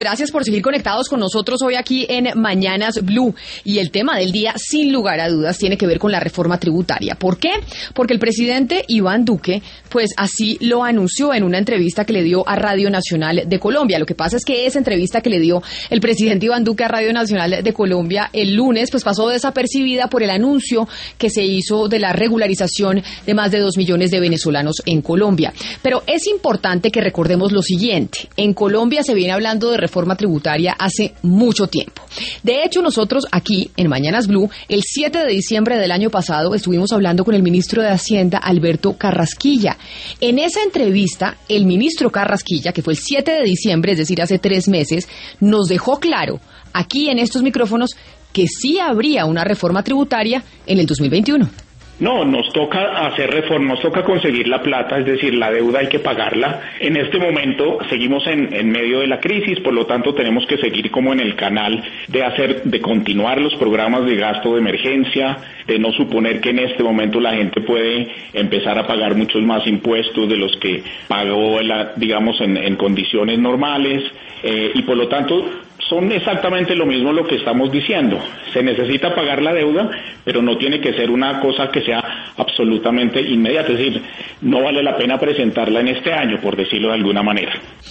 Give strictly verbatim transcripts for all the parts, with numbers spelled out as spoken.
Gracias por seguir conectados con nosotros hoy aquí en Mañanas Blue. Y el tema del día, sin lugar a dudas, tiene que ver con la reforma tributaria. ¿Por qué? Porque el presidente Iván Duque, pues así lo anunció en una entrevista que le dio a Radio Nacional de Colombia. Lo que pasa es que esa entrevista que le dio el presidente Iván Duque a Radio Nacional de Colombia el lunes, pues pasó desapercibida por el anuncio que se hizo de la regularización de más de dos millones de venezolanos en Colombia. Pero es importante que recordemos lo siguiente. En Colombia se viene hablando de reforma tributaria hace mucho tiempo. De hecho, nosotros aquí en Mañanas Blue, el siete de diciembre del año pasado, estuvimos hablando con el ministro de Hacienda, Alberto Carrasquilla. En esa entrevista, el ministro Carrasquilla, que fue el siete de diciembre, es decir, hace tres meses, nos dejó claro, aquí en estos micrófonos, que sí habría una reforma tributaria en el dos mil veintiuno. No, nos toca hacer reforma, nos toca conseguir la plata, es decir, la deuda hay que pagarla. En este momento seguimos en, en medio de la crisis, por lo tanto tenemos que seguir como en el canal de hacer, de continuar los programas de gasto de emergencia, de no suponer que en este momento la gente puede empezar a pagar muchos más impuestos de los que pagó, la, digamos, en, en condiciones normales, eh, y por lo tanto son exactamente lo mismo lo que estamos diciendo. Se necesita pagar la deuda, pero no tiene que ser una cosa que sea absolutamente inmediata. Es decir, no vale la pena presentarla en este año, por decirlo de alguna manera.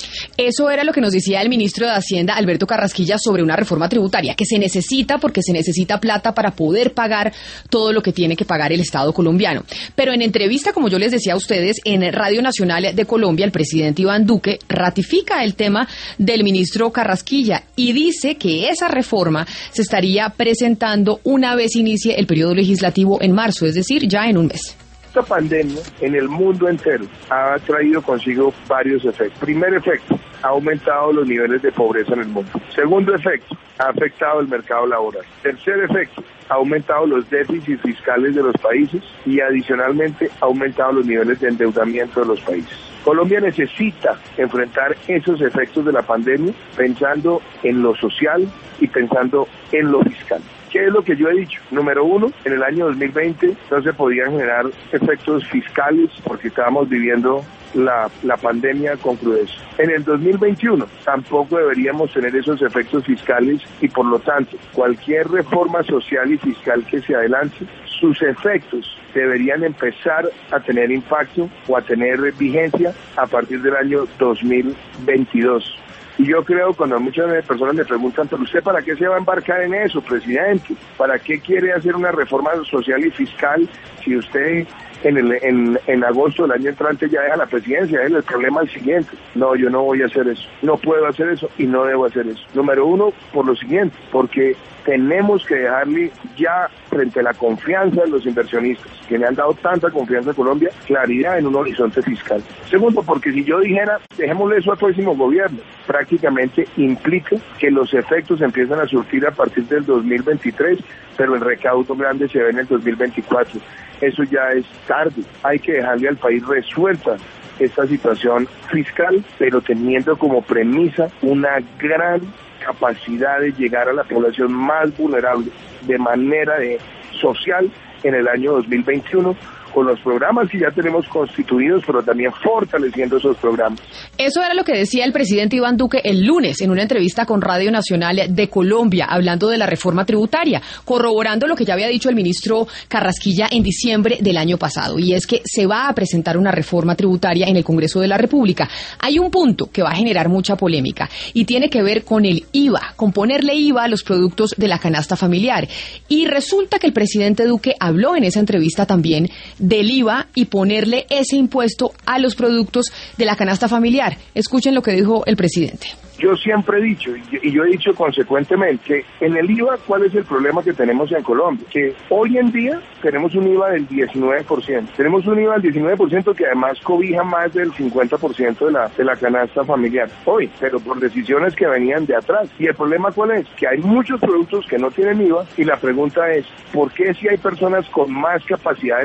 Eso era lo que nos decía el ministro de Hacienda, Alberto Carrasquilla, sobre una reforma tributaria, que se necesita porque se necesita plata para poder pagar todo lo que tiene que pagar el Estado colombiano. Pero en entrevista, como yo les decía a ustedes, en Radio Nacional de Colombia, el presidente Iván Duque ratifica el tema del ministro Carrasquilla y dice que esa reforma se estaría presentando una vez inicie el periodo legislativo en marzo, es decir, ya en un mes. Esta pandemia en el mundo entero ha traído consigo varios efectos. Primer efecto, ha aumentado los niveles de pobreza en el mundo. Segundo efecto, ha afectado el mercado laboral. Tercer efecto, ha aumentado los déficits fiscales de los países y adicionalmente ha aumentado los niveles de endeudamiento de los países. Colombia necesita enfrentar esos efectos de la pandemia pensando en lo social y pensando en lo fiscal. ¿Qué es lo que yo he dicho? Número uno, en el año dos mil veinte no se podían generar efectos fiscales porque estábamos viviendo la, la pandemia con crudeza. En el dos mil veintiuno tampoco deberíamos tener esos efectos fiscales y por lo tanto cualquier reforma social y fiscal que se adelante, sus efectos deberían empezar a tener impacto o a tener vigencia a partir del año dos mil veintidós. Y yo creo, cuando muchas personas me preguntan, ¿pero usted para qué se va a embarcar en eso, presidente? ¿Para qué quiere hacer una reforma social y fiscal si usted en, el, en, en agosto del año entrante ya deja la presidencia? El problema es el siguiente: no, yo no voy a hacer eso, no puedo hacer eso y no debo hacer eso. Número uno, por lo siguiente, porque tenemos que dejarle ya, frente a la confianza de los inversionistas, que me han dado tanta confianza a Colombia, claridad en un horizonte fiscal. Segundo, porque si yo dijera, dejémosle eso al próximo gobierno, prácticamente implica que los efectos empiezan a surtir a partir del dos mil veintitrés, pero el recaudo grande se ve en el dos mil veinticuatro. Eso ya es tarde. Hay que dejarle al país resuelta esta situación fiscal, pero teniendo como premisa una gran capacidad de llegar a la población más vulnerable de manera de social en el año dos mil veintiuno, con los programas que ya tenemos constituidos, pero también fortaleciendo esos programas. Eso era lo que decía el presidente Iván Duque el lunes en una entrevista con Radio Nacional de Colombia, hablando de la reforma tributaria, corroborando lo que ya había dicho el ministro Carrasquilla en diciembre del año pasado, y es que se va a presentar una reforma tributaria en el Congreso de la República. Hay un punto que va a generar mucha polémica y tiene que ver con el I V A, con ponerle I V A a los productos de la canasta familiar. Y resulta que el presidente Duque habló en esa entrevista también del I V A y ponerle ese impuesto a los productos de la canasta familiar. Escuchen lo que dijo el presidente. Yo siempre he dicho, y yo he dicho consecuentemente, que en el I V A, ¿cuál es el problema que tenemos en Colombia? Que hoy en día tenemos un I V A del diecinueve por ciento. Tenemos un I V A del diecinueve por ciento que además cobija más del cincuenta por ciento de la, de la canasta familiar. Hoy, pero por decisiones que venían de atrás. ¿Y el problema cuál es? Que hay muchos productos que no tienen I V A y la pregunta es, ¿por qué si hay personas con más capacidad de pago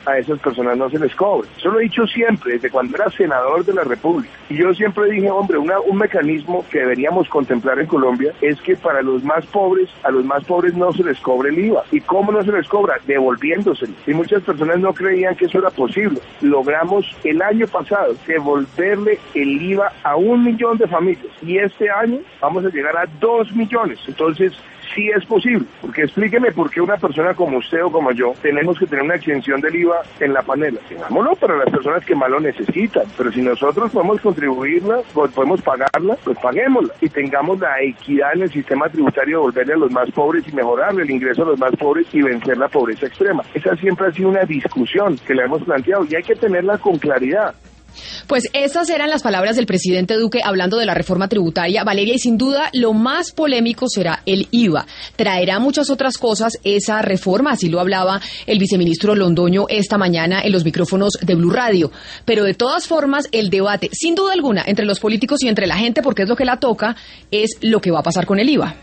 a esas personas no se les cobre. Eso lo he dicho siempre, desde cuando era senador de la República. Y yo siempre dije, hombre, una, un mecanismo que deberíamos contemplar en Colombia es que para los más pobres, a los más pobres no se les cobre el I V A. ¿Y cómo no se les cobra? Devolviéndoselo. Y muchas personas no creían que eso era posible. Logramos el año pasado devolverle el I V A a un millón de familias. Y este año vamos a llegar a dos millones. Entonces, sí es posible, porque explíqueme por qué una persona como usted o como yo tenemos que tener una exención del I V A en la panela. Tengámoslo para las personas que más lo necesitan, pero si nosotros podemos contribuirla, podemos pagarla, pues paguémosla y tengamos la equidad en el sistema tributario de volverle a los más pobres y mejorarle el ingreso a los más pobres y vencer la pobreza extrema. Esa siempre ha sido una discusión que le hemos planteado y hay que tenerla con claridad. Pues estas eran las palabras del presidente Duque hablando de la reforma tributaria, Valeria, y sin duda lo más polémico será el I V A. Traerá muchas otras cosas esa reforma, así lo hablaba el viceministro Londoño esta mañana en los micrófonos de Blue Radio. Pero de todas formas, el debate, sin duda alguna, entre los políticos y entre la gente, porque es lo que la toca, es lo que va a pasar con el I V A.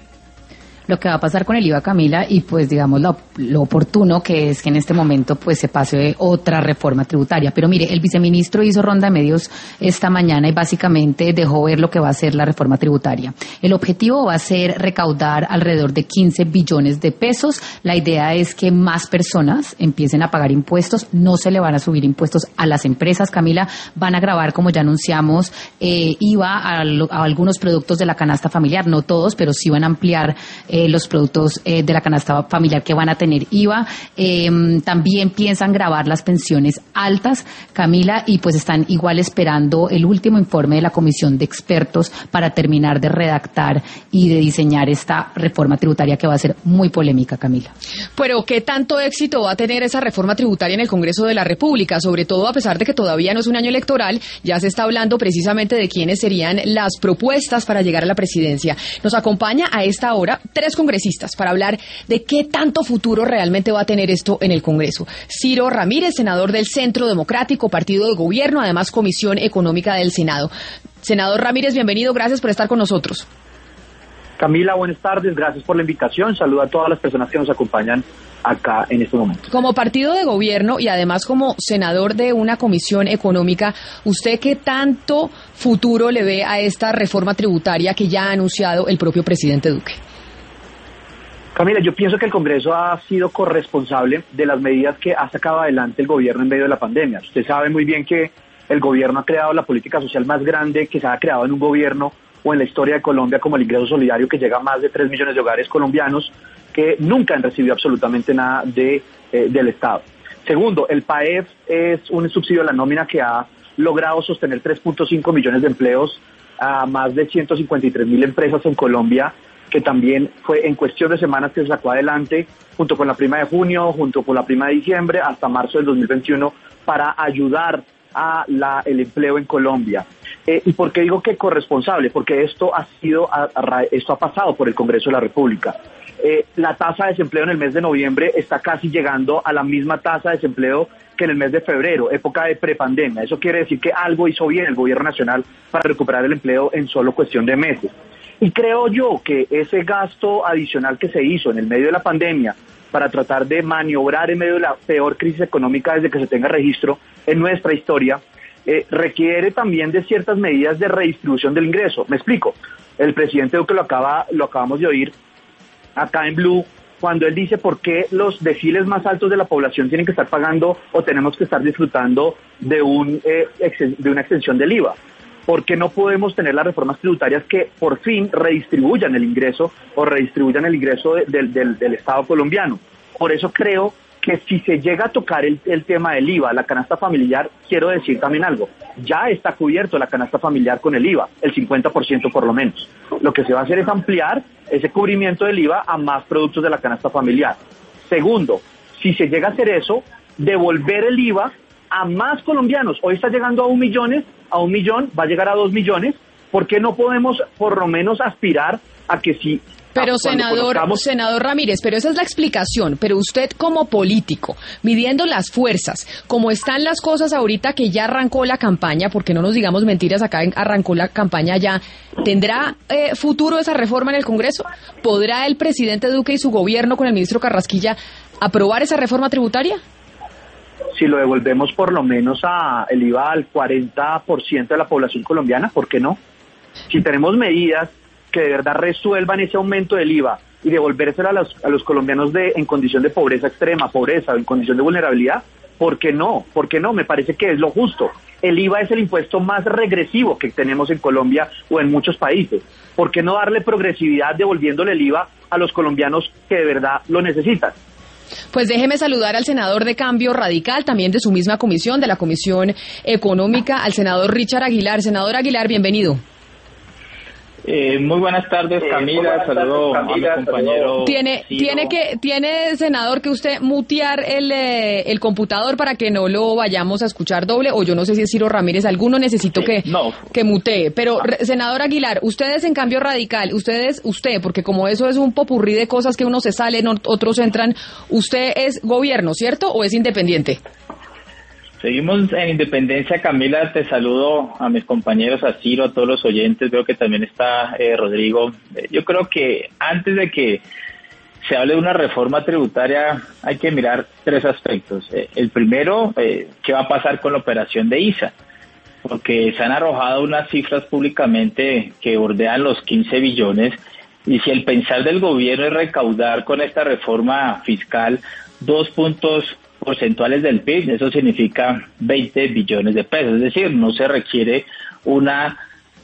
Lo que va a pasar con el I V A, Camila, y pues digamos lo, lo oportuno que es que en este momento pues se pase otra reforma tributaria. Pero mire, el viceministro hizo ronda de medios esta mañana y básicamente dejó ver lo que va a ser la reforma tributaria. El objetivo va a ser recaudar alrededor de quince billones de pesos. La idea es que más personas empiecen a pagar impuestos. No se le van a subir impuestos a las empresas, Camila. Van a grabar, como ya anunciamos, eh, I V A a, a algunos productos de la canasta familiar. No todos, pero sí van a ampliar Eh, los productos eh, de la canasta familiar que van a tener I V A. Eh, también piensan grabar las pensiones altas, Camila, y pues están igual esperando el último informe de la comisión de expertos para terminar de redactar y de diseñar esta reforma tributaria que va a ser muy polémica, Camila. Pero ¿qué tanto éxito va a tener esa reforma tributaria en el Congreso de la República? Sobre todo a pesar de que todavía no es un año electoral, ya se está hablando precisamente de quiénes serían las propuestas para llegar a la presidencia. Nos acompaña a esta hora tres congresistas para hablar de qué tanto futuro realmente va a tener esto en el Congreso. Ciro Ramírez, senador del Centro Democrático, partido de gobierno, además Comisión Económica del Senado. Senador Ramírez, bienvenido, gracias por estar con nosotros. Camila, buenas tardes, gracias por la invitación. Saludo a todas las personas que nos acompañan acá en este momento. Como partido de gobierno y además como senador de una comisión económica, ¿usted qué tanto futuro le ve a esta reforma tributaria que ya ha anunciado el propio presidente Duque? Camila, yo pienso que el Congreso ha sido corresponsable de las medidas que ha sacado adelante el gobierno en medio de la pandemia. Usted sabe muy bien que el gobierno ha creado la política social más grande que se ha creado en un gobierno o en la historia de Colombia, como el ingreso solidario, que llega a más de tres millones de hogares colombianos que nunca han recibido absolutamente nada de, eh, del Estado. Segundo, el P A E F es un subsidio a la nómina que ha logrado sostener tres punto cinco millones de empleos a más de ciento cincuenta y tres mil empresas en Colombia, que también fue en cuestión de semanas que se sacó adelante, junto con la prima de junio, junto con la prima de diciembre, hasta marzo del dos mil veintiuno, para ayudar a la, el empleo en Colombia. Eh, ¿Y por qué digo que corresponsable? Porque esto ha sido, a, a, esto ha pasado por el Congreso de la República. Eh, la tasa de desempleo en el mes de noviembre está casi llegando a la misma tasa de desempleo que en el mes de febrero, época de prepandemia. Eso quiere decir que algo hizo bien el gobierno nacional para recuperar el empleo en solo cuestión de meses. Y creo yo que ese gasto adicional que se hizo en el medio de la pandemia para tratar de maniobrar en medio de la peor crisis económica desde que se tenga registro en nuestra historia, eh, requiere también de ciertas medidas de redistribución del ingreso. Me explico. El presidente Duque lo acaba, lo acabamos de oír acá en Blue, cuando él dice por qué los deciles más altos de la población tienen que estar pagando o tenemos que estar disfrutando de, un, eh, ex, de una extensión del I V A. ¿Por qué no podemos tener las reformas tributarias que por fin redistribuyan el ingreso o redistribuyan el ingreso de, de, del, del Estado colombiano? Por eso creo que si se llega a tocar el, el tema del I V A, la canasta familiar, quiero decir también algo, ya está cubierto la canasta familiar con el I V A, el cincuenta por ciento por lo menos. Lo que se va a hacer es ampliar ese cubrimiento del I V A a más productos de la canasta familiar. Segundo, si se llega a hacer eso, devolver el I V A a más colombianos. Hoy está llegando a un millón, a un millón, va a llegar a dos millones. ¿Por qué no podemos por lo menos aspirar a que si... Pero senador, conozcamos... senador Ramírez, pero esa es la explicación, pero usted como político, midiendo las fuerzas, como están las cosas ahorita que ya arrancó la campaña, porque no nos digamos mentiras, acá arrancó la campaña ya, ¿tendrá eh, futuro esa reforma en el Congreso? ¿Podrá el presidente Duque y su gobierno con el ministro Carrasquilla aprobar esa reforma tributaria? si lo devolvemos por lo menos a el I V A al cuarenta por ciento de la población colombiana, ¿por qué no? Si tenemos medidas que de verdad resuelvan ese aumento del I V A y devolvérselo a los, a los colombianos de en condición de pobreza extrema, pobreza o en condición de vulnerabilidad, ¿por qué no? ¿Por qué no? Me parece que es lo justo. El I V A es el impuesto más regresivo que tenemos en Colombia o en muchos países. ¿Por qué no darle progresividad devolviéndole el I V A a los colombianos que de verdad lo necesitan? Pues déjeme saludar al senador de Cambio Radical, también de su misma comisión, de la Comisión Económica, al senador Richard Aguilar. Senador Aguilar, bienvenido. Eh, muy buenas tardes, Camila. Eh, Saludo a mi compañero. Tiene, Ciro. tiene que, tiene, senador, que usted mutear el, eh, el computador para que no lo vayamos a escuchar doble, o yo no sé si es Ciro Ramírez, alguno necesito sí, que, no. que mutee. Pero, ah. senador Aguilar, ustedes en Cambio Radical, ustedes, usted, porque como eso es un popurrí de cosas que unos se salen, otros entran, ¿usted es gobierno, cierto, o es independiente? Seguimos en Independencia, Camila. Te saludo a mis compañeros, a Ciro, a todos los oyentes. Veo que también está eh, Rodrigo. Eh, yo creo que antes de que se hable de una reforma tributaria hay que mirar tres aspectos. Eh, el primero, eh, ¿qué va a pasar con la operación de I S A? Porque se han arrojado unas cifras públicamente que bordean los quince billones. Y si el pensar del gobierno es recaudar con esta reforma fiscal dos puntos porcentuales del P I B, eso significa veinte billones de pesos, es decir, no se requiere una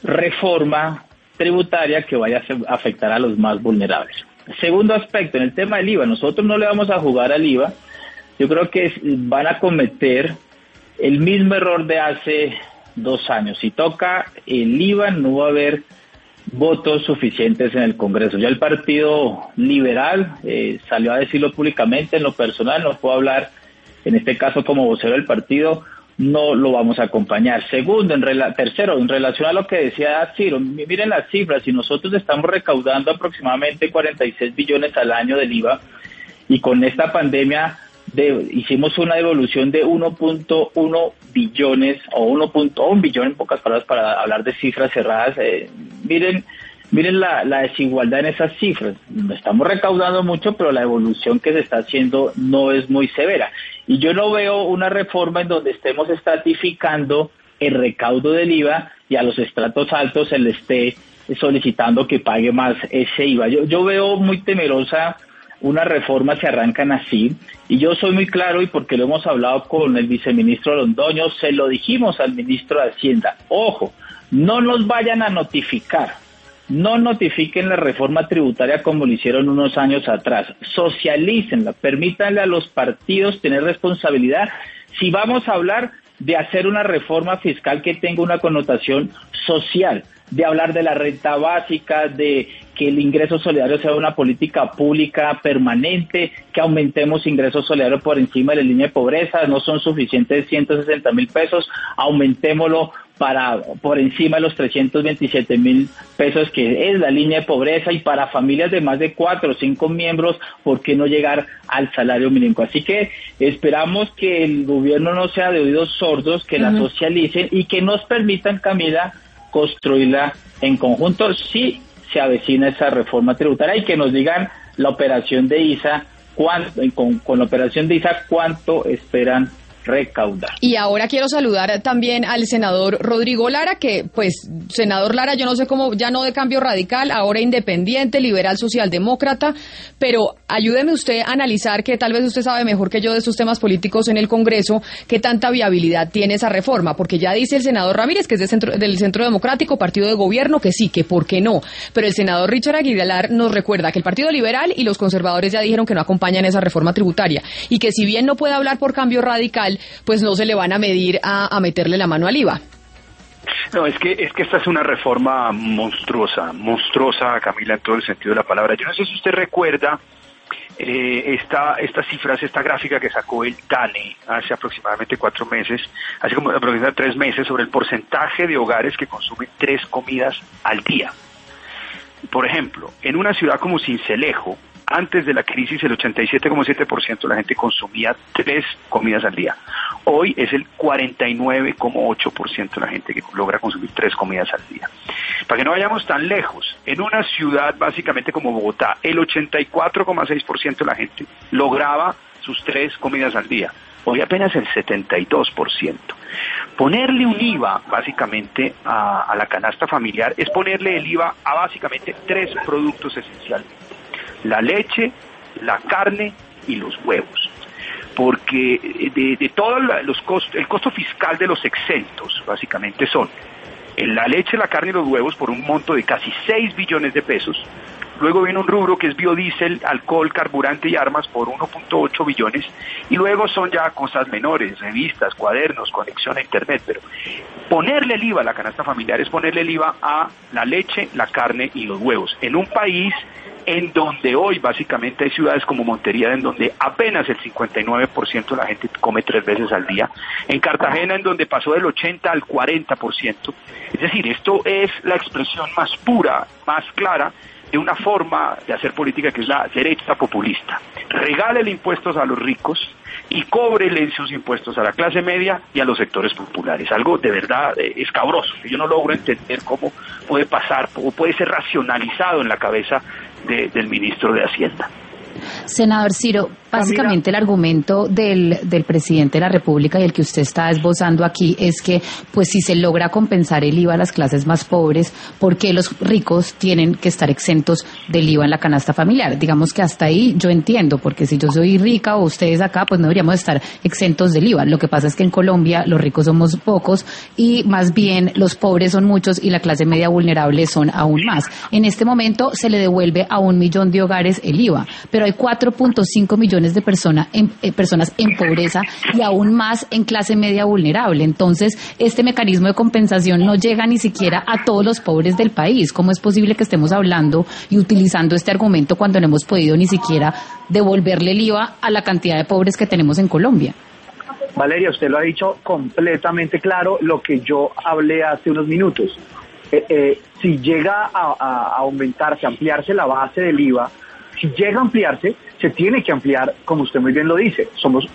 reforma tributaria que vaya a afectar a los más vulnerables. Segundo aspecto, en el tema del I V A, nosotros no le vamos a jugar al I V A, yo creo que van a cometer el mismo error de hace dos años, si toca el I V A no va a haber votos suficientes en el Congreso. Ya el Partido Liberal eh, salió a decirlo públicamente, en lo personal no puedo hablar en este caso como vocero del partido, no lo vamos a acompañar. Segundo, en rela- tercero, en relación a lo que decía Ciro, miren las cifras, si nosotros estamos recaudando aproximadamente cuarenta y seis billones al año del I V A y con esta pandemia de, hicimos una devolución de uno punto uno billones o uno punto uno billón en pocas palabras para hablar de cifras cerradas, eh, miren Miren la, la desigualdad en esas cifras. Estamos recaudando mucho, pero la evolución que se está haciendo no es muy severa. Y yo no veo una reforma en donde estemos estratificando el recaudo del I V A y a los estratos altos se le esté solicitando que pague más ese I V A. Yo, yo veo muy temerosa una reforma si arrancan así. Y yo soy muy claro, y porque lo hemos hablado con el viceministro Londoño, se lo dijimos al ministro de Hacienda. Ojo, no nos vayan a notificar. No notifiquen la reforma tributaria como lo hicieron unos años atrás. Socialícenla, permítanle a los partidos tener responsabilidad. Si vamos a hablar de hacer una reforma fiscal que tenga una connotación social, de hablar de la renta básica, de que el ingreso solidario sea una política pública permanente, que aumentemos ingresos solidarios por encima de la línea de pobreza, no son suficientes ciento sesenta mil pesos, aumentémoslo para por encima de los trescientos veintisiete mil pesos que es la línea de pobreza, y para familias de más de cuatro o cinco miembros, ¿por qué no llegar al salario mínimo? Así que esperamos que el gobierno no sea de oídos sordos, que uh-huh. la socialicen y que nos permitan, Camila, construirla en conjunto si se avecina esa reforma tributaria, y que nos digan la operación de I S A, cuánto, con, con la operación de I S A, cuánto esperan recaudar. Y ahora quiero saludar también al senador Rodrigo Lara, que pues, senador Lara, yo no sé cómo, ya no de Cambio Radical, ahora independiente, liberal, socialdemócrata, pero ayúdeme usted a analizar, que tal vez usted sabe mejor que yo de estos temas políticos en el Congreso, qué tanta viabilidad tiene esa reforma, porque ya dice el senador Ramírez, que es de centro, del Centro Democrático, partido de gobierno, que sí, que por qué no, pero el senador Richard Aguilar nos recuerda que el Partido Liberal y los conservadores ya dijeron que no acompañan esa reforma tributaria, y que si bien no puede hablar por Cambio Radical, pues no se le van a medir a, a meterle la mano al I V A. No, es que es que esta es una reforma monstruosa, monstruosa, Camila, en todo el sentido de la palabra. Yo no sé si usted recuerda eh, esta, estas cifras, esta gráfica que sacó el DANE hace aproximadamente cuatro meses, hace como aproximadamente tres meses, sobre el porcentaje de hogares que consumen tres comidas al día. Por ejemplo, en una ciudad como Sincelejo, antes de la crisis, el ochenta y siete coma siete por ciento de la gente consumía tres comidas al día. Hoy es el cuarenta y nueve coma ocho por ciento de la gente que logra consumir tres comidas al día. Para que no vayamos tan lejos, en una ciudad básicamente como Bogotá, el ochenta y cuatro coma seis por ciento de la gente lograba sus tres comidas al día. hoy apenas el setenta y dos por ciento. Ponerle un I V A básicamente a, a la canasta familiar es ponerle el I V A a básicamente tres productos esencialmente: la leche, la carne y los huevos. Porque de, de todos los costos, el costo fiscal de los exentos básicamente son la leche, la carne y los huevos por un monto de casi seis billones de pesos. Luego viene un rubro que es biodiesel, alcohol, carburante y armas por uno punto ocho billones. Y luego son ya cosas menores, revistas, cuadernos, conexión a internet. Pero ponerle el I V A a la canasta familiar es ponerle el I V A a la leche, la carne y los huevos. En un país en donde hoy básicamente hay ciudades como Montería, en donde apenas el cincuenta y nueve por ciento de la gente come tres veces al día. En Cartagena, en donde pasó del ochenta al cuarenta por ciento. Es decir, esto es la expresión más pura, más clara de una forma de hacer política que es la derecha populista. Regálele impuestos a los ricos y cóbrele sus impuestos a la clase media y a los sectores populares. Algo de verdad eh, escabroso. Yo no logro entender cómo puede pasar o puede ser racionalizado en la cabeza de, del ministro de Hacienda. Senador Ciro, básicamente el argumento del, del presidente de la República y el que usted está esbozando aquí es que, pues, si se logra compensar el I V A a las clases más pobres, ¿por qué los ricos tienen que estar exentos del I V A en la canasta familiar? Digamos que hasta ahí yo entiendo, porque si yo soy rica o ustedes acá, pues no deberíamos estar exentos del I V A. Lo que pasa es que en Colombia los ricos somos pocos y más bien los pobres son muchos y la clase media vulnerable son aún más. En este momento se le devuelve a un millón de hogares el I V A, pero hay cuatro punto cinco millones de persona en, eh, personas en pobreza y aún más en clase media vulnerable. Entonces, este mecanismo de compensación no llega ni siquiera a todos los pobres del país. ¿Cómo es posible que estemos hablando y utilizando este argumento cuando no hemos podido ni siquiera devolverle el I V A a la cantidad de pobres que tenemos en Colombia? Valeria, usted lo ha dicho completamente claro, lo que yo hablé hace unos minutos. Eh, eh, si llega a, a aumentarse, ampliarse la base del I V A, si llega a ampliarse, se tiene que ampliar, como usted muy bien lo dice. Somos,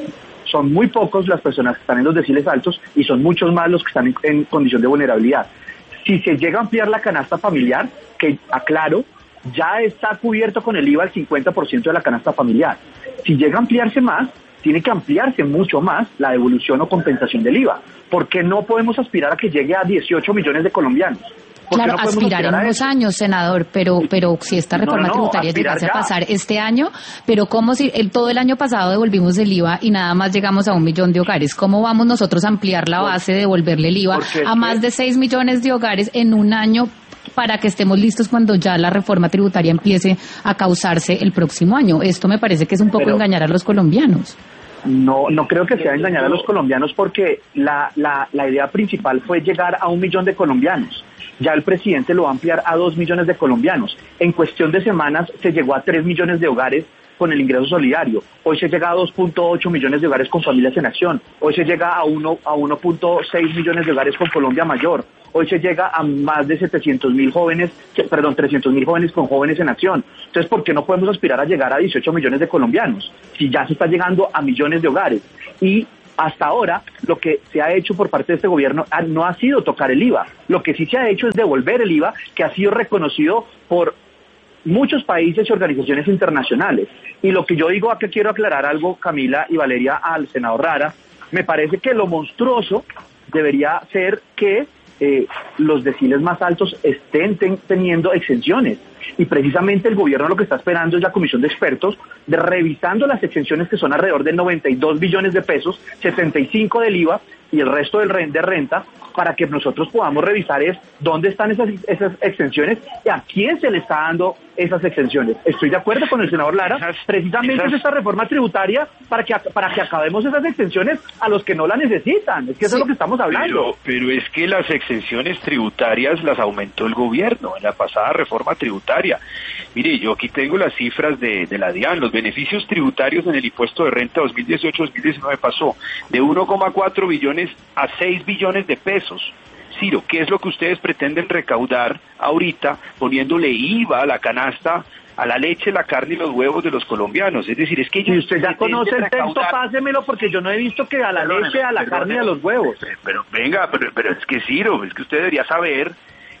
son muy pocos las personas que están en los deciles altos y son muchos más los que están en, en condición de vulnerabilidad. Si se llega a ampliar la canasta familiar, que aclaro, ya está cubierto con el I V A el cincuenta por ciento de la canasta familiar. Si llega a ampliarse más, tiene que ampliarse mucho más la devolución o compensación del I V A, porque no podemos aspirar a que llegue a dieciocho millones de colombianos. Claro, no aspirar en unos años, senador, pero pero si esta reforma no, no, tributaria llegase a pasar este año, pero ¿cómo si el, todo el año pasado devolvimos el I V A y nada más llegamos a un millón de hogares? ¿Cómo vamos nosotros a ampliar la base de devolverle el I V A a más de seis millones de hogares en un año para que estemos listos cuando ya la reforma tributaria empiece a causarse el próximo año? Esto me parece que es un poco pero, engañar a los colombianos. No, no creo que sea engañar a los colombianos, porque la, la, la idea principal fue llegar a un millón de colombianos. Ya el presidente lo va a ampliar a dos millones de colombianos. En cuestión de semanas se llegó a tres millones de hogares con el ingreso solidario. Hoy se llega a dos punto ocho millones de hogares con Familias en Acción. Hoy se llega a uno a uno punto seis millones de hogares con Colombia Mayor. Hoy se llega a más de setecientos mil jóvenes, perdón, trescientos mil jóvenes con Jóvenes en Acción. Entonces, ¿por qué no podemos aspirar a llegar a dieciocho millones de colombianos si ya se está llegando a millones de hogares? Y hasta ahora, lo que se ha hecho por parte de este gobierno no ha sido tocar el I V A. Lo que sí se ha hecho es devolver el I V A, que ha sido reconocido por muchos países y organizaciones internacionales. Y lo que yo digo, aquí quiero aclarar algo, Camila y Valeria, al senador Rara, me parece que lo monstruoso debería ser que eh, los deciles más altos estén ten, teniendo exenciones. Y precisamente el gobierno lo que está esperando es la comisión de expertos, de revisando las exenciones, que son alrededor de noventa y dos billones de pesos, setenta y cinco del I V A y el resto del de renta, para que nosotros podamos revisar es dónde están esas, esas exenciones y a quién se le está dando esas exenciones. Estoy de acuerdo con el senador Lara, esas, precisamente esas... es esta reforma tributaria para que para que acabemos esas exenciones a los que no la necesitan. Es que eso sí, es lo que estamos hablando. Pero, pero es que las exenciones tributarias las aumentó el gobierno en la pasada reforma tributaria. Mire, yo aquí tengo las cifras de, de la DIAN. Los beneficios tributarios en el impuesto de renta dos mil dieciocho dos mil diecinueve pasó de uno coma cuatro billones a seis billones de pesos. Ciro, ¿qué es lo que ustedes pretenden recaudar ahorita poniéndole I V A a la canasta, a la leche, la carne y los huevos de los colombianos? Es decir, es que ellos... Si usted ya conoce el texto, pásemelo, porque yo no he visto que a la leche, a la carne y a los huevos. Pero, pero venga, pero, pero es que Ciro, es que usted debería saber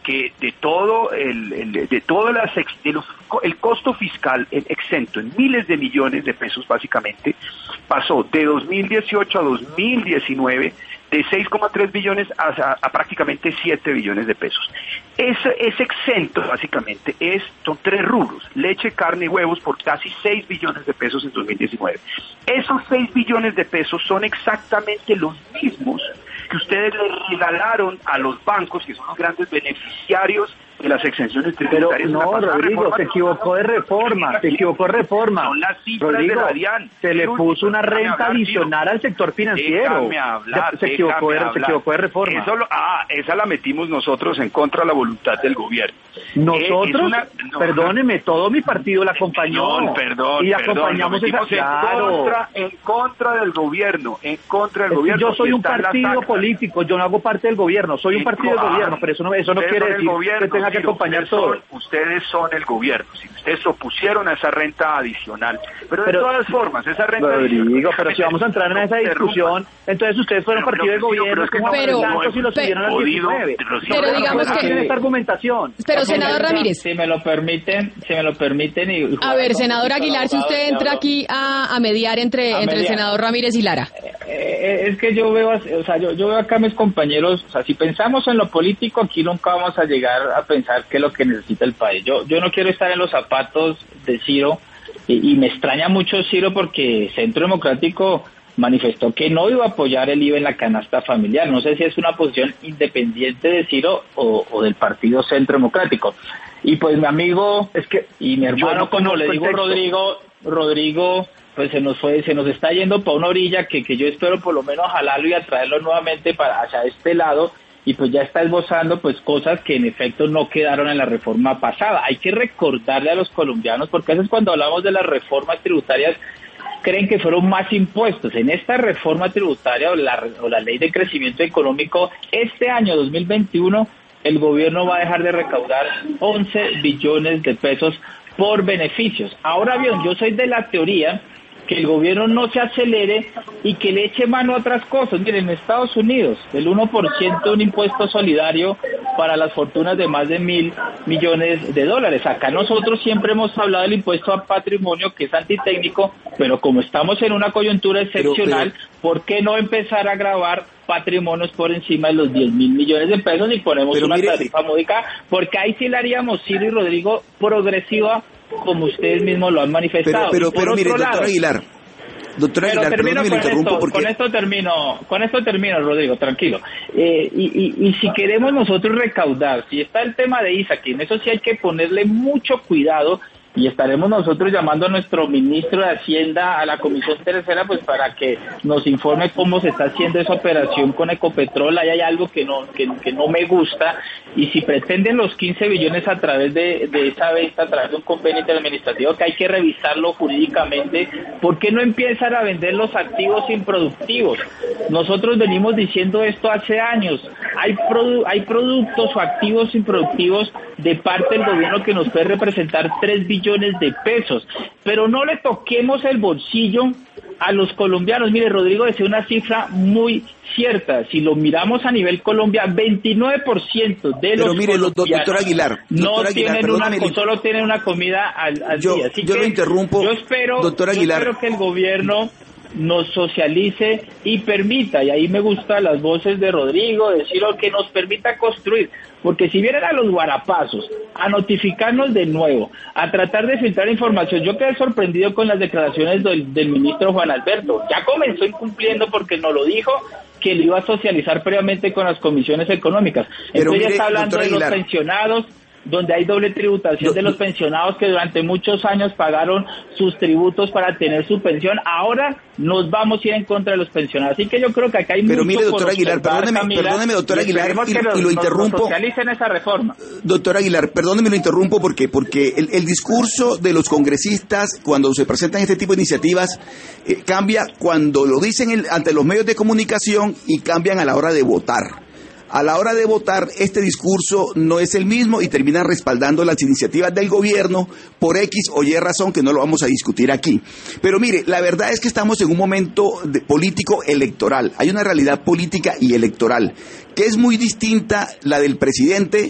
que de todo el, el de todas las ex, de los, el costo fiscal el exento en miles de millones de pesos básicamente pasó de dos mil dieciocho a dos mil diecinueve de seis coma tres billones a, a, a prácticamente siete billones de pesos. Ese, ese exento básicamente es, son tres rubros: leche, carne y huevos, por casi seis billones de pesos en dos mil diecinueve. Esos seis billones de pesos son exactamente los mismos que ustedes le regalaron a los bancos, que son los grandes beneficiarios de las exenciones tributarias. Pero no, Rodrigo, se equivocó de reforma, se equivocó de reforma. Son las cifras Rodrigo, de Radian. se le puso una renta adicional al sector financiero. Déjame hablar, se, equivocó de, hablar. se equivocó de reforma. Eso lo, ah, esa la metimos nosotros en contra de la voluntad del gobierno. Nosotros, eh, una, no, perdóneme, todo mi partido la acompañó. Perdón, perdón, y acompañamos perdón, esa, claro. en, contra, en contra del gobierno, en contra del es gobierno. Yo soy un partido político, yo no hago parte del gobierno, soy un partido del gobierno, pero eso no, eso no quiere decir que tenga que acompañar todo. Ustedes son el gobierno, si ustedes se opusieron a esa renta adicional, pero, pero de todas formas, esa renta Rodrigo, adicional... pero si vamos a entrar en esa discusión, entonces ustedes fueron partido del gobierno, pero, pero, si lo subieron al diecinueve. Pero digamos que... esta argumentación. Pero, senador Ramírez... Si me lo permiten, si me lo permiten... Y a ver, senador Aguilar, si usted entra aquí a, a mediar entre, a entre mediar. el senador Ramírez y Lara. Eh, es que yo veo, o sea, yo, yo veo acá a mis compañeros, o sea, si pensamos en lo político, aquí nunca vamos a llegar a pensar qué es lo que necesita el país. Yo, yo no quiero estar en los zapatos de Ciro, y, y me extraña mucho Ciro porque Centro Democrático manifestó que no iba a apoyar el I V A en la canasta familiar. No sé si es una posición independiente de Ciro o, o del partido Centro Democrático. Y pues mi amigo, es que y mi hermano, no como le digo Rodrigo, Rodrigo, pues se nos fue, se nos está yendo para una orilla que, que yo espero por lo menos jalarlo y atraerlo nuevamente para hacia este lado, y pues ya está esbozando pues cosas que en efecto no quedaron en la reforma pasada. Hay que recordarle a los colombianos, porque a veces cuando hablamos de las reformas tributarias creen que fueron más impuestos. En esta reforma tributaria o la, o la ley de crecimiento económico, este año dos mil veintiuno el gobierno va a dejar de recaudar once billones de pesos por beneficios. Ahora bien, yo soy de la teoría que el gobierno no se acelere y que le eche mano a otras cosas. Miren, en Estados Unidos, el uno por ciento de un impuesto solidario para las fortunas de más de mil millones de dólares. Acá nosotros siempre hemos hablado del impuesto a patrimonio, que es antitécnico, pero como estamos en una coyuntura excepcional, pero, pero, ¿por qué no empezar a gravar patrimonios por encima de los diez mil millones de pesos y ponemos una mire, tarifa módica? Porque ahí sí la haríamos, Ciro y Rodrigo, progresiva, como ustedes mismos lo han manifestado. Pero, pero, pero mire, doctor lado, Aguilar, doctor Aguilar, termino perdón, con, me interrumpo esto, porque... con esto termino, con esto termino, Rodrigo, tranquilo. Eh, y, y, y si queremos nosotros recaudar, si está el tema de ISA, que en eso sí hay que ponerle mucho cuidado, y estaremos nosotros llamando a nuestro ministro de Hacienda, a la Comisión Tercera, pues para que nos informe cómo se está haciendo esa operación con Ecopetrol. Ahí hay algo que no que, que no me gusta, y si pretenden los quince billones a través de, de esa venta, a través de un convenio interadministrativo, que hay que revisarlo jurídicamente, ¿por qué no empiezan a vender los activos improductivos? Nosotros venimos diciendo esto hace años. Hay, produ- hay productos o activos improductivos de parte del gobierno que nos puede representar tres billones de pesos, pero no le toquemos el bolsillo a los colombianos. Mire, Rodrigo decía una cifra muy cierta. Si lo miramos a nivel Colombia, veintinueve por ciento de pero los mire, colombianos doctor Aguilar, no doctor Aguilar, tienen una, le... solo tienen una comida al, al yo, día. Así yo que lo interrumpo, yo espero, doctor Aguilar. Yo espero que el gobierno nos socialice y permita, y ahí me gustan las voces de Rodrigo, decirlo, que nos permita construir, porque si vienen a los guarapazos a notificarnos de nuevo, a tratar de filtrar información, yo quedé sorprendido con las declaraciones del, del ministro Juan Alberto. Ya comenzó incumpliendo porque nos lo dijo que lo iba a socializar previamente con las comisiones económicas. Pero entonces mire, ya está hablando de los pensionados, donde hay doble tributación do, de los pensionados que durante muchos años pagaron sus tributos para tener su pensión. Ahora nos vamos a ir en contra de los pensionados. Así que yo creo que acá hay pero mucho mire, doctor Aguilar, perdóneme, Camila, perdóneme, doctor Aguilar, y, y, y lo nos, interrumpo. Nos socialicen esa reforma. Doctor Aguilar, perdóneme, lo interrumpo porque porque el, el discurso de los congresistas cuando se presentan este tipo de iniciativas eh, cambia cuando lo dicen el, ante los medios de comunicación y cambian a la hora de votar. A la hora de votar, este discurso no es el mismo y terminan respaldando las iniciativas del gobierno por X o Y razón que no lo vamos a discutir aquí. Pero mire, la verdad es que estamos en un momento de político electoral. Hay una realidad política y electoral que es muy distinta la del presidente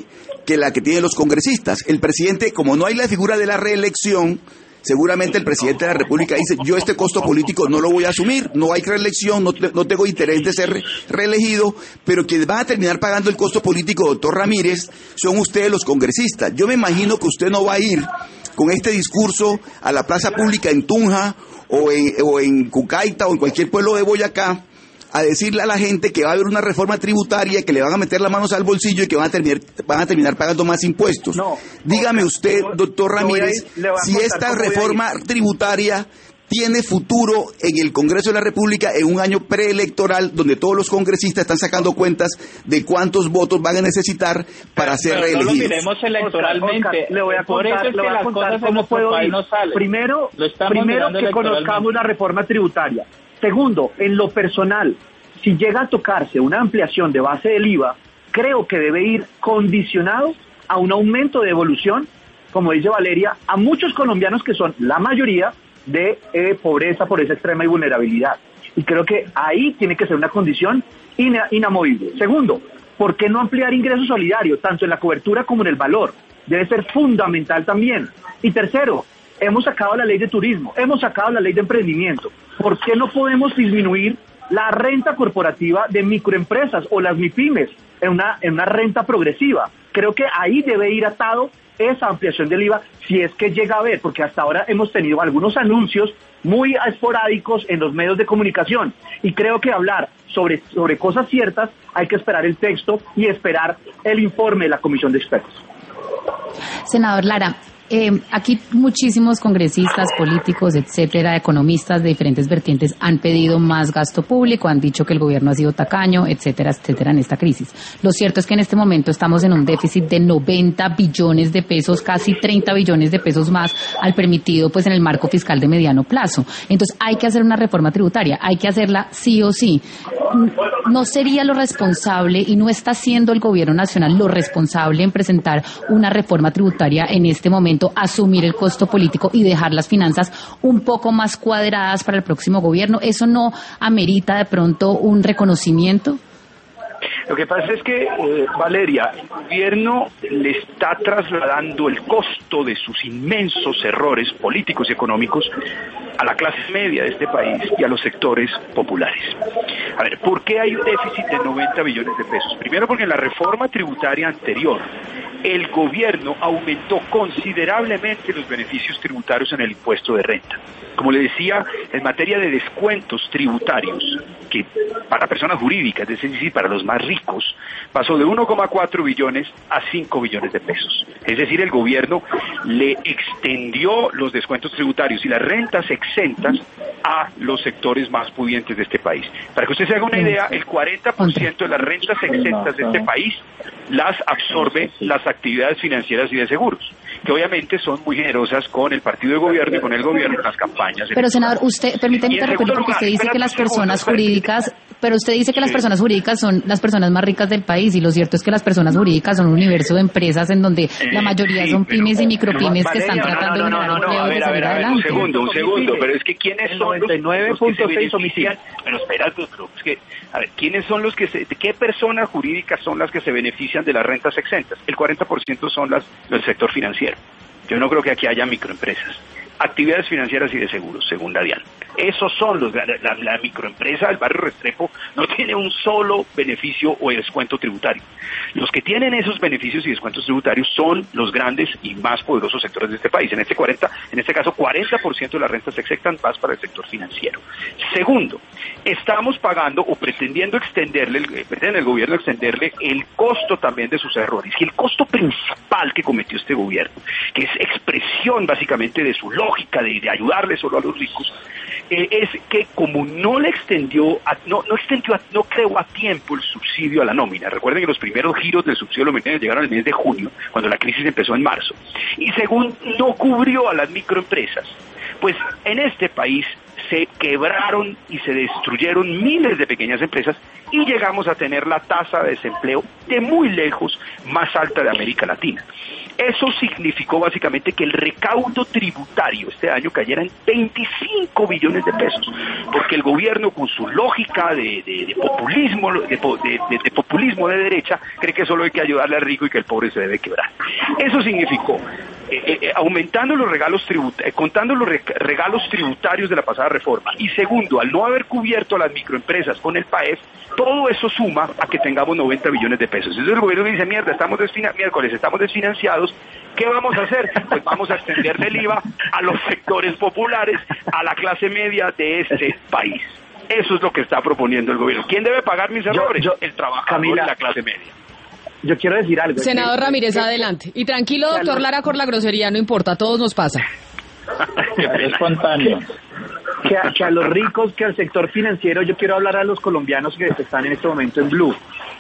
que la que tienen los congresistas. El presidente, como no hay la figura de la reelección, seguramente el presidente de la República dice, yo este costo político no lo voy a asumir, no hay reelección, no, no tengo interés de ser reelegido, pero quienes van a terminar pagando el costo político, doctor Ramírez, son ustedes los congresistas. Yo me imagino que usted no va a ir con este discurso a la plaza pública en Tunja o en, o en Cucaita o en cualquier pueblo de Boyacá, a decirle a la gente que va a haber una reforma tributaria, que le van a meter las manos al bolsillo y que van a terminar, van a terminar pagando más impuestos. No, Dígame usted, doctor Ramírez, si esta reforma tributaria tiene futuro en el Congreso de la República en un año preelectoral donde todos los congresistas están sacando cuentas de cuántos votos van a necesitar para ser pero reelegidos. No lo miremos electoralmente. Oscar, le voy a Por contar, eso es le que voy a las contar cosas cómo puedo ir. No salen. Primero, primero que conozcamos la reforma tributaria. Segundo, en lo personal, si llega a tocarse una ampliación de base del I V A, creo que debe ir condicionado a un aumento de devolución, como dice Valeria, a muchos colombianos que son la mayoría de eh, pobreza, pobreza extrema y vulnerabilidad. Y creo que ahí tiene que ser una condición ina- inamovible. Segundo, ¿por qué no ampliar ingresos solidarios, tanto en la cobertura como en el valor? Debe ser fundamental también. Y tercero, hemos sacado la ley de turismo, hemos sacado la ley de emprendimiento. ¿Por qué no podemos disminuir la renta corporativa de microempresas o las MIPYMES en una, en una renta progresiva? Creo que ahí debe ir atado esa ampliación del I V A, si es que llega a haber, porque hasta ahora hemos tenido algunos anuncios muy esporádicos en los medios de comunicación, y creo que hablar sobre, sobre cosas ciertas hay que esperar el texto y esperar el informe de la comisión de expertos. Senador Lara, Eh, aquí muchísimos congresistas, políticos, etcétera, economistas de diferentes vertientes han pedido más gasto público, han dicho que el gobierno ha sido tacaño, etcétera, etcétera, en esta crisis. Lo cierto es que en este momento estamos en un déficit de noventa billones de pesos, casi treinta billones de pesos más al permitido pues en el marco fiscal de mediano plazo. Entonces hay que hacer una reforma tributaria, hay que hacerla sí o sí. ¿No sería lo responsable y no está siendo el gobierno nacional lo responsable en presentar una reforma tributaria en este momento, asumir el costo político y dejar las finanzas un poco más cuadradas para el próximo gobierno? ¿Eso no amerita de pronto un reconocimiento? Lo que pasa es que, eh, Valeria, el gobierno le está trasladando el costo de sus inmensos errores políticos y económicos a la clase media de este país y a los sectores populares. A ver, ¿por qué hay un déficit de noventa billones de pesos? Primero porque en la reforma tributaria anterior el gobierno aumentó considerablemente los beneficios tributarios en el impuesto de renta. Como le decía, en materia de descuentos tributarios, que para personas jurídicas, es decir, para los más ricos, pasó de uno coma cuatro billones a cinco billones de pesos. Es decir, el gobierno le extendió los descuentos tributarios y las rentas exentas a los sectores más pudientes de este país. Para que usted se haga una idea, el cuarenta por ciento de las rentas exentas de este país las absorbe las actividades financieras y de seguros, que obviamente son muy generosas con el partido de gobierno y con el gobierno en las campañas. Pero, senador, usted, permítame interrumpir porque usted dice que las personas jurídicas, pero usted dice que las personas jurídicas son las personas más ricas del país, y lo cierto es que las personas jurídicas son un universo de empresas en donde la mayoría son pymes y micropymes que están tratando de generar empleo y de salir adelante. Un segundo, un segundo, pero es que ¿quiénes son los que se benefician? Pero espérate, pero es que, a ver, ¿quiénes son los que se, qué personas jurídicas son las que se benefician de las rentas exentas? El cuarenta por ciento son las del sector financiero. Yo no creo que aquí haya microempresas. Actividades financieras y de seguros, según la DIAN. Esos son los, la, la, la microempresa del barrio Restrepo no tiene un solo beneficio o descuento tributario. Los que tienen esos beneficios y descuentos tributarios son los grandes y más poderosos sectores de este país. En este cuarenta, en este caso, cuarenta por ciento de las rentas se exentan más para el sector financiero. Segundo, estamos pagando o pretendiendo extenderle, el, pretende el gobierno extenderle el costo también de sus errores. Y el costo principal que cometió este gobierno, que es expresión básicamente de su lógica de, de ayudarle solo a los ricos, eh, es que como no le extendió, a, no, no extendió, a, no creó a tiempo el subsidio a la nómina. Recuerden que los primeros giros del subsidio a la nómina llegaron en el mes de junio, cuando la crisis empezó en marzo. Y segundo, no cubrió a las microempresas. Pues en este país se quebraron y se destruyeron miles de pequeñas empresas y llegamos a tener la tasa de desempleo de muy lejos más alta de América Latina. Eso significó básicamente que el recaudo tributario este año cayera en veinticinco billones de pesos, porque el gobierno, con su lógica de, de, de populismo de, de, de populismo de derecha, cree que solo hay que ayudarle al rico y que el pobre se debe quebrar. Eso significó eh, eh, aumentando los regalos tributarios, eh, contando los re regalos tributarios de la pasada reforma, y segundo, al no haber cubierto a las microempresas con el P A E F, todo eso suma a que tengamos noventa billones de pesos. Entonces el gobierno dice, mierda, estamos miércoles, estamos desfinanciados, ¿qué vamos a hacer? Pues vamos a extenderle el I V A a los sectores populares, a la clase media de este país. Eso es lo que está proponiendo el gobierno. ¿Quién debe pagar mis errores? Yo, yo, el trabajador Camila, y la clase media. Yo quiero decir algo. Senador que, Ramírez, que, adelante. Y tranquilo, doctor Lara, con la grosería, no importa, a todos nos pasa. Es espontáneo. Que a, que a los ricos, que al sector financiero, yo quiero hablar a los colombianos que están en este momento en Blue.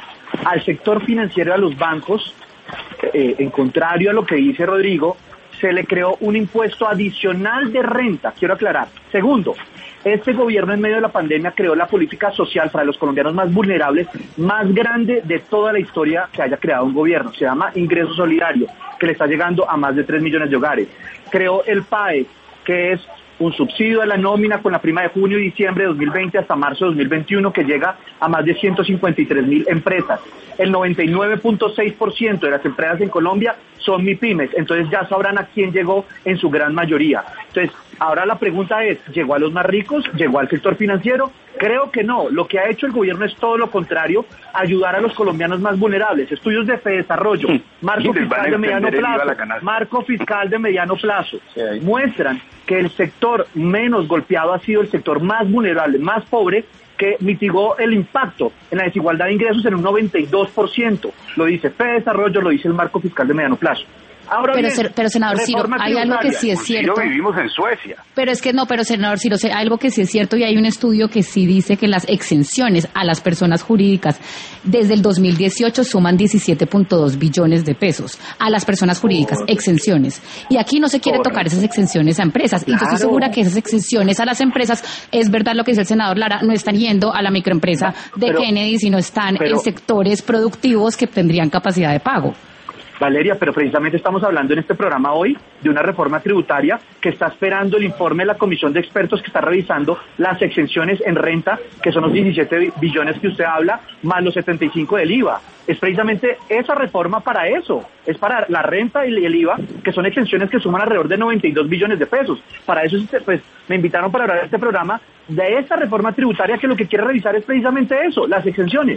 Al sector financiero, a los bancos, eh, en contrario a lo que dice Rodrigo, se le creó un impuesto adicional de renta, quiero aclarar. Segundo, este gobierno en medio de la pandemia creó la política social para los colombianos más vulnerables, más grande de toda la historia que haya creado un gobierno. Se llama Ingreso Solidario, que le está llegando a más de tres millones de hogares. Creó el P A E, que es un subsidio de la nómina con la prima de junio y diciembre de dos mil veinte hasta marzo de dos mil veintiuno, que llega a más de ciento cincuenta y tres mil empresas. El noventa y nueve punto seis por ciento de las empresas en Colombia son MIPYMES, entonces ya sabrán a quién llegó en su gran mayoría. Entonces, ahora la pregunta es, ¿llegó a los más ricos? ¿Llegó al sector financiero? Creo que no. Lo que ha hecho el gobierno es todo lo contrario, ayudar a los colombianos más vulnerables. Estudios de Fedesarrollo, marco fiscal de mediano plazo, marco fiscal de mediano plazo, muestran que el sector menos golpeado ha sido el sector más vulnerable, más pobre, que mitigó el impacto en la desigualdad de ingresos en un noventa y dos por ciento. Lo dice Fedesarrollo, lo dice el marco fiscal de mediano plazo. Ahora pero, bien, ser, pero senador Ciro, hay algo que sí es cierto. Ciro, vivimos en Suecia. Pero es que no, pero senador Ciro, hay algo que sí es cierto y hay un estudio que sí dice que las exenciones a las personas jurídicas desde el dos mil dieciocho suman diecisiete punto dos billones de pesos a las personas jurídicas, oh, exenciones. Y aquí no se quiere oh, tocar esas exenciones a empresas. Claro. Y yo estoy segura que esas exenciones a las empresas, es verdad lo que dice el senador Lara, no están yendo a la microempresa de pero, Kennedy, sino están pero, en sectores productivos que tendrían capacidad de pago. Valeria, pero precisamente estamos hablando en este programa hoy de una reforma tributaria que está esperando el informe de la comisión de expertos que está revisando las exenciones en renta, que son los diecisiete billones que usted habla, más los setenta y cinco del I V A. Es precisamente esa reforma para eso, es para la renta y el I V A, que son exenciones que suman alrededor de noventa y dos billones de pesos. Para eso, pues, me invitaron para hablar de este programa, de esa reforma tributaria que lo que quiere revisar es precisamente eso, las exenciones.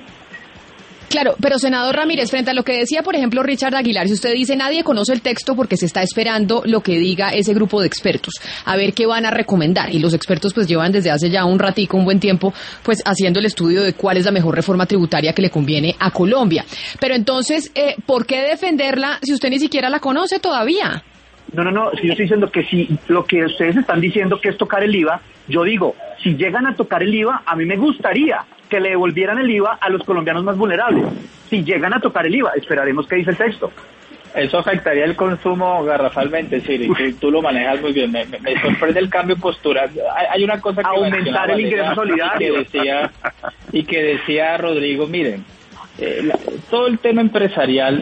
Claro, pero senador Ramírez, frente a lo que decía, por ejemplo, Richard Aguilar, si usted dice nadie conoce el texto porque se está esperando lo que diga ese grupo de expertos, a ver qué van a recomendar, y los expertos pues llevan desde hace ya un ratico, un buen tiempo, pues haciendo el estudio de cuál es la mejor reforma tributaria que le conviene a Colombia. Pero entonces, eh, ¿por qué defenderla si usted ni siquiera la conoce todavía? No, no, no, si yo estoy diciendo que si lo que ustedes están diciendo que es tocar el I V A, yo digo, si llegan a tocar el I V A, a mí me gustaría que le devolvieran el I V A a los colombianos más vulnerables. Si llegan a tocar el I V A, esperaremos qué dice el texto. Eso afectaría el consumo garrafalmente, Siri, que tú lo manejas muy bien. Me, me, me sorprende el cambio de postura. Hay, hay una cosa que aumentar el ingreso solidario. Y que decía, y que decía Rodrigo, miren, eh, la, todo el tema empresarial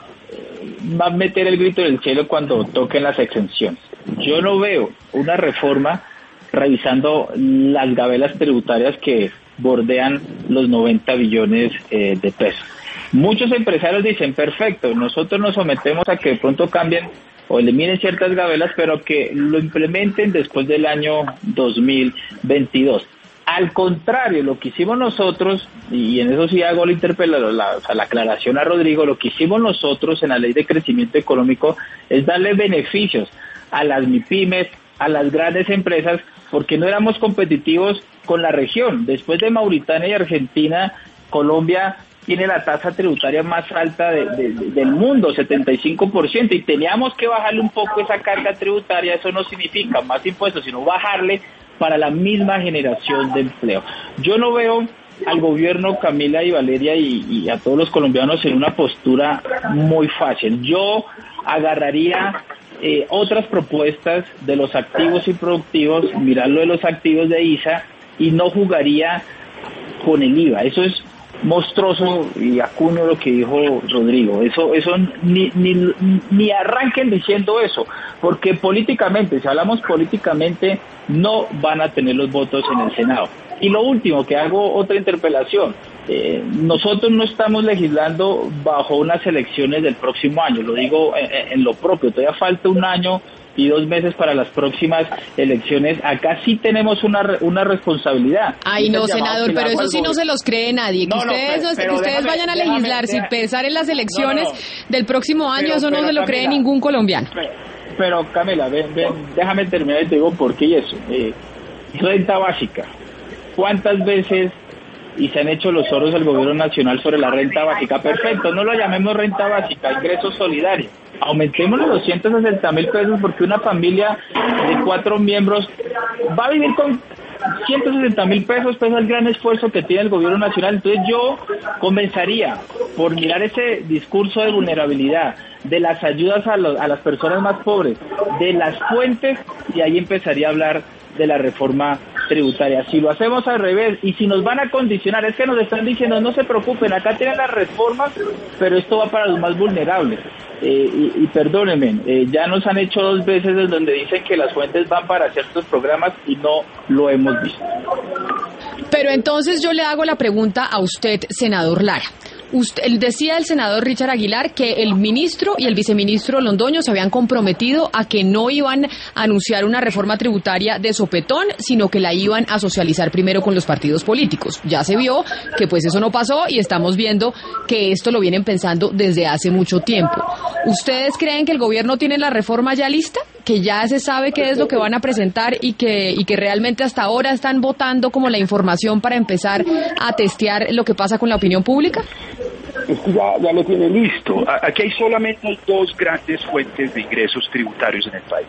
eh, va a meter el grito del cielo cuando toquen las exenciones. Yo no veo una reforma revisando las gabelas tributarias que bordean los noventa billones eh, de pesos. Muchos empresarios dicen, perfecto, nosotros nos sometemos a que de pronto cambien o eliminen ciertas gabelas, pero que lo implementen después del año dos mil veintidós. Al contrario, lo que hicimos nosotros, y en eso sí hago la interpelación, la, o sea, la aclaración a Rodrigo, lo que hicimos nosotros en la Ley de Crecimiento Económico es darle beneficios a las MIPYMES, a las grandes empresas, porque no éramos competitivos con la región. Después de Mauritania y Argentina, Colombia tiene la tasa tributaria más alta de, de, de, del mundo, setenta y cinco por ciento, y teníamos que bajarle un poco esa carga tributaria. Eso no significa más impuestos, sino bajarle para la misma generación de empleo. Yo no veo al gobierno, Camila y Valeria, y, y a todos los colombianos en una postura muy fácil. Yo agarraría eh, otras propuestas de los activos y productivos, mirar lo de los activos de I S A, y no jugaría con el I V A. Eso es monstruoso y acuño lo que dijo Rodrigo. Eso, eso ni, ni, ni arranquen diciendo eso, porque políticamente, si hablamos políticamente, no van a tener los votos en el Senado. Y lo último, que hago otra interpelación. Eh, nosotros no estamos legislando bajo unas elecciones del próximo año, lo digo en, en lo propio, todavía falta un año y dos meses para las próximas elecciones. Acá sí tenemos una una responsabilidad. Ay, no, senador, pero eso sí no se los cree nadie. Que no, ustedes, no, pero, pero que ustedes déjame, vayan a legislar déjame, sin déjame, pensar en las elecciones no, no, del próximo año, pero, eso no pero, se lo Camila, cree ningún colombiano. Pero, pero Camila, ven, ven, déjame terminar y te digo por qué y eso. Eh, renta básica. ¿Cuántas veces y se han hecho los zorros del gobierno nacional sobre la renta básica? Perfecto, no lo llamemos renta básica, ingresos solidarios. Aumentémosle doscientos sesenta mil pesos porque una familia de cuatro miembros va a vivir con ciento sesenta mil pesos, pese al gran esfuerzo que tiene el gobierno nacional. Entonces yo comenzaría por mirar ese discurso de vulnerabilidad, de las ayudas a, los, a las personas más pobres, de las fuentes, y ahí empezaría a hablar de la reforma tributaria. Si lo hacemos al revés y si nos van a condicionar, es que nos están diciendo no se preocupen, acá tienen las reformas, pero esto va para los más vulnerables. Eh, y, y perdónenme, eh, ya nos han hecho dos veces en donde dicen que las fuentes van para ciertos programas y no lo hemos visto. Pero entonces yo le hago la pregunta a usted, senador Lara. Usted, decía el senador Richard Aguilar que el ministro y el viceministro Londoño se habían comprometido a que no iban a anunciar una reforma tributaria de sopetón, sino que la iban a socializar primero con los partidos políticos. Ya se vio que pues eso no pasó y estamos viendo que esto lo vienen pensando desde hace mucho tiempo. ¿Ustedes creen que el gobierno tiene la reforma ya lista? ¿Que ya se sabe qué es lo que van a presentar y que, y que realmente hasta ahora están votando como la información para empezar a testear lo que pasa con la opinión pública? Esto ya, ya lo tiene listo. Aquí hay solamente dos grandes fuentes de ingresos tributarios en el país: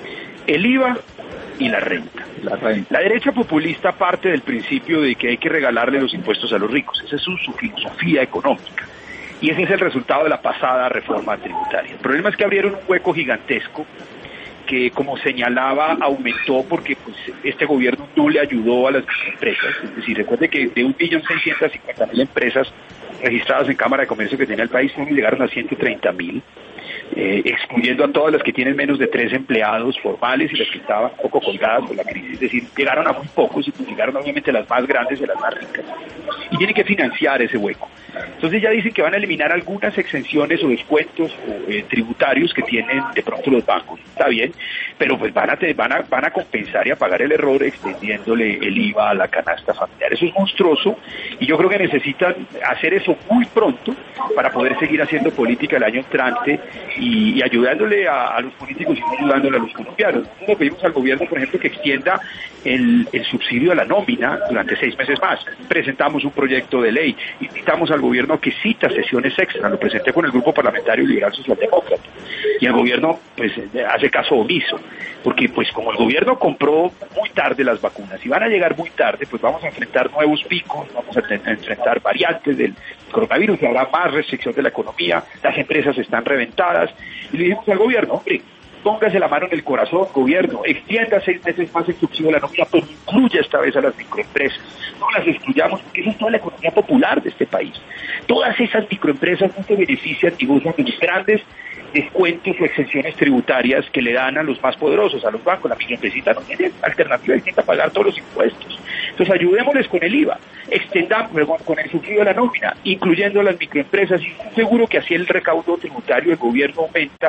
el I V A y la renta. La renta. La derecha populista parte del principio de que hay que regalarle los impuestos a los ricos. Esa es su, su filosofía económica. Y ese es el resultado de la pasada reforma tributaria. El problema es que abrieron un hueco gigantesco que, como señalaba, aumentó porque pues este gobierno no le ayudó a las empresas. Es decir, recuerde que de un millón seiscientos cincuenta mil empresas registradas en Cámara de Comercio que tenía el país, solo llegaron a ciento treinta mil, eh, excluyendo a todas las que tienen menos de tres empleados formales y las que estaban un poco colgadas por la crisis. Es decir, llegaron a muy pocos y pues llegaron obviamente las más grandes y las más ricas. Y tienen que financiar ese hueco. Entonces ya dicen que van a eliminar algunas exenciones o descuentos o, eh, tributarios que tienen de pronto los bancos. Está bien, pero pues van a, te, van a van a compensar y a pagar el error extendiéndole el I V A a la canasta familiar. Eso es monstruoso y yo creo que necesitan hacer eso muy pronto para poder seguir haciendo política el año entrante y, y ayudándole a, a los políticos y no ayudándole a los colombianos. Nosotros le pedimos al gobierno, por ejemplo, que extienda el, el subsidio a la nómina durante seis meses más. Presentamos un proyecto de ley, invitamos al gobierno que cita sesiones extras, lo presenté con el Grupo Parlamentario Liberal Socialdemócrata, y el gobierno pues hace caso omiso, porque pues como el gobierno compró muy tarde las vacunas y van a llegar muy tarde, pues vamos a enfrentar nuevos picos, vamos a, a enfrentar variantes del coronavirus, habrá más restricción de la economía, las empresas están reventadas, y le dijimos al gobierno, hombre, póngase la mano en el corazón, gobierno, extienda seis meses más el subsidio de la nómina, pero incluya esta vez a las microempresas. No las excluyamos, porque esa es toda la economía popular de este país. Todas esas microempresas no se benefician ni gozan de los grandes descuentos o exenciones tributarias que le dan a los más poderosos, a los bancos. La microempresita no tiene alternativa distinta a pagar todos los impuestos. Entonces ayudémosles con el I V A, extendamos con el subsidio de la nómina, incluyendo a las microempresas, y estoy seguro que así el recaudo tributario del gobierno aumenta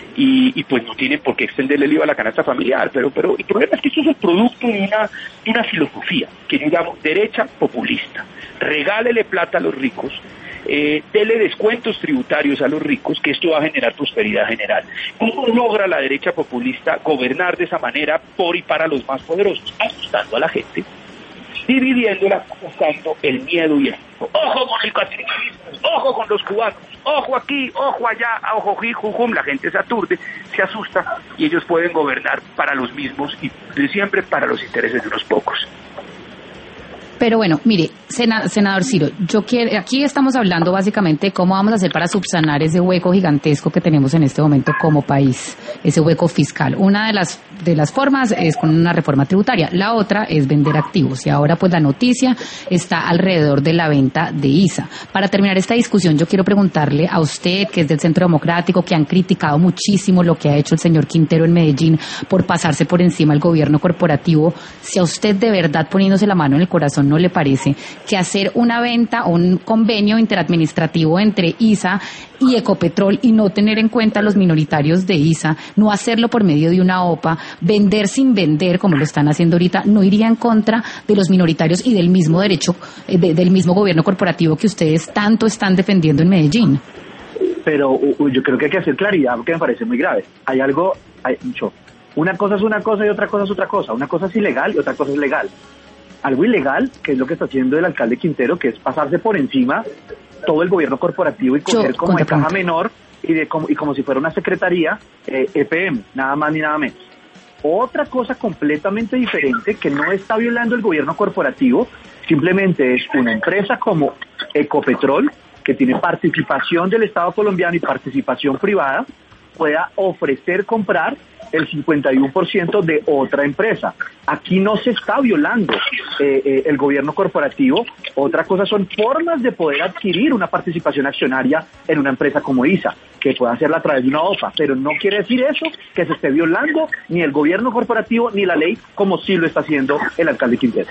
y, y pues no tienen por qué extenderle el I V A a la canasta familiar. Pero, pero el problema es que esto es el producto de una, de una filosofía que yo llamo derecha populista. Regálele plata a los ricos, Eh, dele descuentos tributarios a los ricos, que esto va a generar prosperidad general. ¿Cómo logra la derecha populista gobernar de esa manera por y para los más poderosos? Asustando a la gente, dividiéndola, usando el miedo y el ojo con el capitalismo, ojo con los cubanos, ojo aquí, ojo allá, ojo jijujum. La gente se aturde, se asusta y ellos pueden gobernar para los mismos y de siempre para los intereses de unos pocos. Pero bueno, mire, sena, senador Ciro, yo quiero, aquí estamos hablando básicamente de cómo vamos a hacer para subsanar ese hueco gigantesco que tenemos en este momento como país, ese hueco fiscal. Una de las de las formas es con una reforma tributaria, la otra es vender activos y ahora pues la noticia está alrededor de la venta de I S A. Para terminar esta discusión, yo quiero preguntarle a usted, que es del Centro Democrático, que han criticado muchísimo lo que ha hecho el señor Quintero en Medellín por pasarse por encima al gobierno corporativo, si a usted de verdad, poniéndose la mano en el corazón, ¿no le parece que hacer una venta o un convenio interadministrativo entre I S A y Ecopetrol y no tener en cuenta a los minoritarios de I S A, no hacerlo por medio de una O P A, vender sin vender como lo están haciendo ahorita, no iría en contra de los minoritarios y del mismo derecho, de, del mismo gobierno corporativo que ustedes tanto están defendiendo en Medellín? Pero uh, yo creo que hay que hacer claridad porque me parece muy grave. Hay algo, hay mucho. Una cosa es una cosa y otra cosa es otra cosa. Una cosa es ilegal y otra cosa es legal. Algo ilegal, que es lo que está haciendo el alcalde Quintero, que es pasarse por encima todo el gobierno corporativo y coger Yo, como de caja menor y, de, como, y como si fuera una secretaría eh, E P M, nada más ni nada menos. Otra cosa completamente diferente que no está violando el gobierno corporativo, simplemente es una empresa como Ecopetrol, que tiene participación del Estado colombiano y participación privada, pueda ofrecer comprar el cincuenta y uno por ciento de otra empresa. Aquí no se está violando eh, eh, el gobierno corporativo. Otra cosa son formas de poder adquirir una participación accionaria en una empresa como I S A, que pueda hacerla a través de una O P A, pero no quiere decir eso que se esté violando ni el gobierno corporativo ni la ley, como sí lo está haciendo el alcalde Quintero.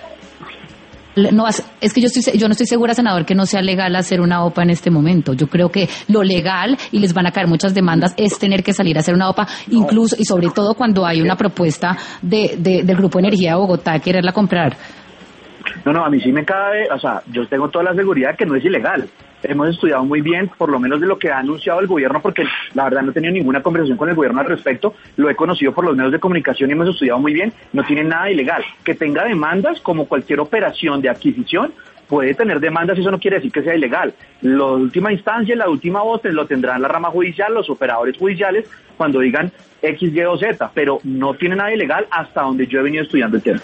No, es que yo estoy, yo no estoy segura, senador, que no sea legal hacer una O P A en este momento. Yo creo que lo legal, y les van a caer muchas demandas, es tener que salir a hacer una O P A, incluso y sobre todo cuando hay una propuesta de, de del Grupo Energía de Bogotá, quererla comprar. No, no, a mí sí me cabe, o sea, yo tengo toda la seguridad de que no es ilegal. Hemos estudiado muy bien, por lo menos de lo que ha anunciado el gobierno, porque la verdad no he tenido ninguna conversación con el gobierno al respecto, lo he conocido por los medios de comunicación y hemos estudiado muy bien, no tiene nada ilegal. Que tenga demandas, como cualquier operación de adquisición, puede tener demandas y eso no quiere decir que sea ilegal. La última instancia, la última voz, lo tendrán la rama judicial, los operadores judiciales, cuando digan X, Y o Z, pero no tiene nada ilegal hasta donde yo he venido estudiando el tema.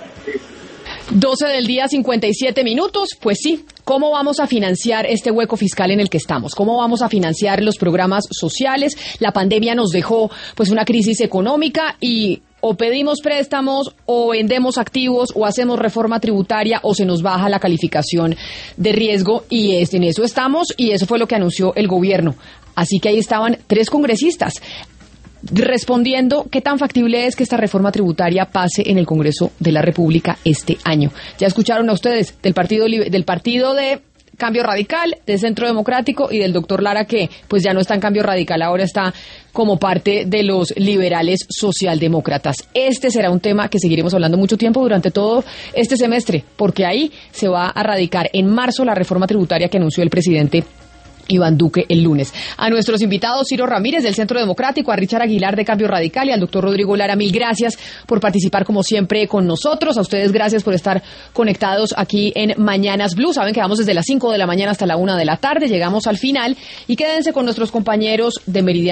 doce del día, cincuenta y siete minutos, pues sí, ¿cómo vamos a financiar este hueco fiscal en el que estamos? ¿Cómo vamos a financiar los programas sociales? La pandemia nos dejó pues una crisis económica y o pedimos préstamos o vendemos activos o hacemos reforma tributaria o se nos baja la calificación de riesgo y es, en eso estamos y eso fue lo que anunció el gobierno. Así que ahí estaban tres congresistas respondiendo qué tan factible es que esta reforma tributaria pase en el Congreso de la República este año. Ya escucharon a ustedes del partido del partido de Cambio Radical, del Centro Democrático y del doctor Lara, que pues ya no está en Cambio Radical, ahora está como parte de los liberales socialdemócratas. Este será un tema que seguiremos hablando mucho tiempo durante todo este semestre, porque ahí se va a radicar en marzo la reforma tributaria que anunció el presidente Iván Duque el lunes. A nuestros invitados, Ciro Ramírez del Centro Democrático, a Richard Aguilar de Cambio Radical y al doctor Rodrigo Lara, mil gracias por participar como siempre con nosotros. A ustedes gracias por estar conectados aquí en Mañanas Blue. Saben que vamos desde las cinco de la mañana hasta la una de la tarde, llegamos al final y quédense con nuestros compañeros de Meridiano